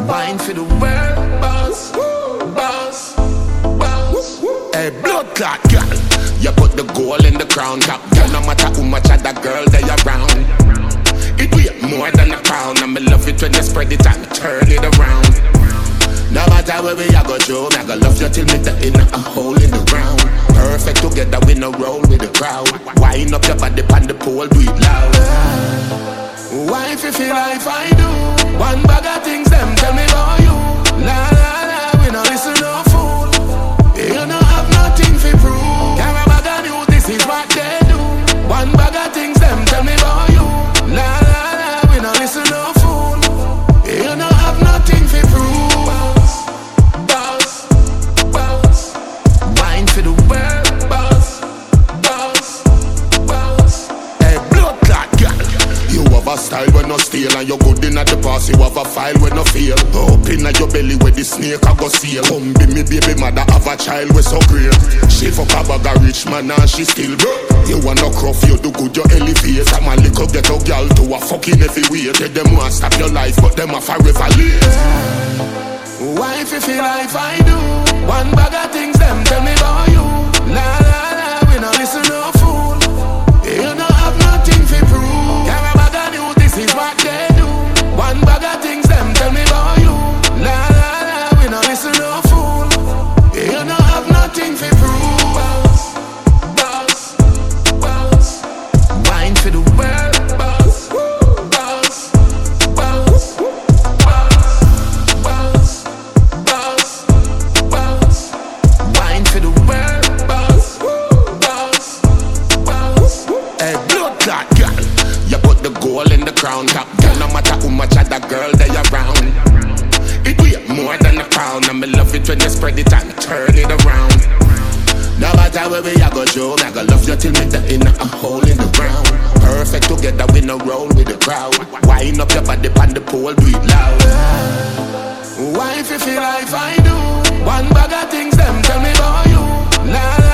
Wine for the world, boss, boss, boss. Hey, blood clot girl, you put the gold in the crown top. Girl, no matter how much of that girl they around, it weight more than a pound. And me love it when you spread it and turn it around. No matter where we a go through, me a go love you till me the in a hole in the ground. Perfect together, we no roll with the crowd. Wind up your body on the pole, do it loud. Why if you feel like I do? One bag of things, them tell me about you. La la la, we no listen no fool. You no have nothing to prove. Carry a bag of new, this is what they do. One bag of things, them tell me about you. La la la, we no listen no fool. You no have nothing to prove. Boss, boss, wine for the world, boss, boss, boss. Hey, blood clot girl, you have a style when no steal, and you're good in at the pass. You have a file when no fail. Up in your belly where the snake a go seal. Come be me baby mother, have a child with so great. She fuck a bag of rich man and she still broke. You wanna cruff, you do good, you elevate. I'm a little ghetto girl to a fucking heavy weight. Tell them want stop your life, but them a forever late. Why if you feel like I do? One bag of things, them tell me about you. La la la, we no listen no fool. You no have nothing to prove. Carry a bag of new, this is what they do. One bag of things, them tell me about you. La la la, we no listen no fool. You no have nothing to prove. Boss, boss, boss, wine for the world, boss, boss, boss, boss, boss, boss, wine for the world, boss, boss, boss. Hey, blood clot girl, you put the gold in the crown top. Girl, no matter how much of that girl they around, it weight more than a pound. And me love it when you spread it and turn it around. No matter where we a go through, I go love you till me the in a hole in the ground. Perfect together, we no roll with the crowd. Wind up your body on the pole, do it loud. Why if you feel like I do? One bag of things, them tell me about you. La